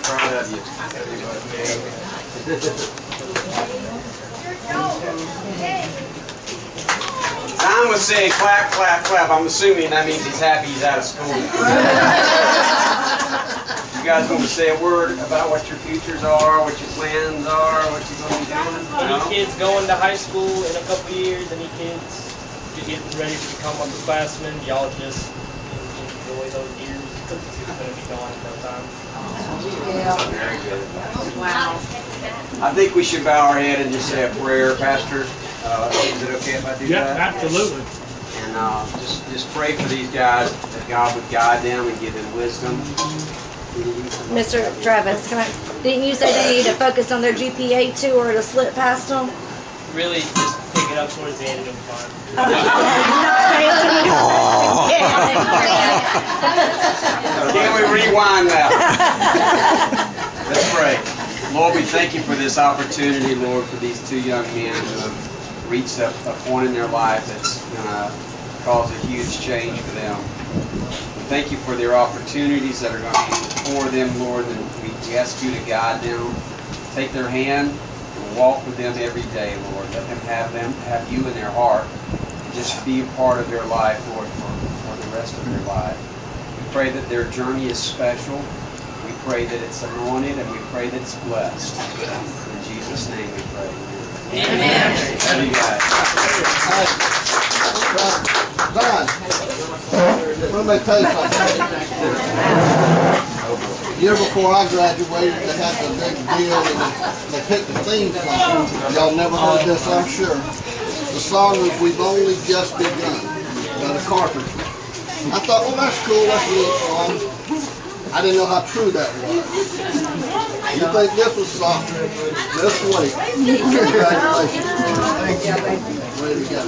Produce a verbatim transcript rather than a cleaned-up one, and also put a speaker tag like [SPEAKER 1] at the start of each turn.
[SPEAKER 1] proud of you. Don was saying clap, clap, clap. I'm assuming that means he's happy he's out of school. You guys want to say a word about what your futures are, what your plans are, what you're going to be doing?
[SPEAKER 2] Any no? kids going to high school in a couple years? Any kids getting ready to become upperclassmen? Y'all just enjoy those years. It's going to be gone in no time.
[SPEAKER 1] Yeah. Very good. Wow. I think we should bow our head and just say a prayer, Pastor. Uh, is it okay if I do
[SPEAKER 3] yeah,
[SPEAKER 1] that?
[SPEAKER 3] Yeah, absolutely.
[SPEAKER 1] And uh, just just pray for these guys that God would guide them and give them wisdom.
[SPEAKER 4] Mister Travis, can I, didn't you say they need to focus on their G P A too, or it'll slip past them?
[SPEAKER 2] Really, just pick it up towards the end and it'll be fine.
[SPEAKER 1] Can we rewind now? Let's pray. Lord, we thank you for this opportunity, Lord, for these two young men who have reached a, a point in their life that's going to cause a huge change for them. We thank you for their opportunities that are going to be before them, Lord, and we, we ask you to guide them. Take their hand and walk with them every day, Lord. Let them have them have you in their heart and just be a part of their life, Lord, for, for the rest of their life. We pray that their journey is special. We pray that it's anointed, and we pray that it's blessed. In Jesus' name we pray.
[SPEAKER 2] Amen.
[SPEAKER 1] Love you guys.
[SPEAKER 5] Don, let me tell you something. The year before I graduated, they had the big deal, and they picked the theme song. Y'all never heard this, I'm sure. The song was "We've Only Just Begun" by the Carpenters. I thought, well, that's cool, that's a neat song. I didn't know how true that was. You think this was something? Just wait. Congratulations. Way to go.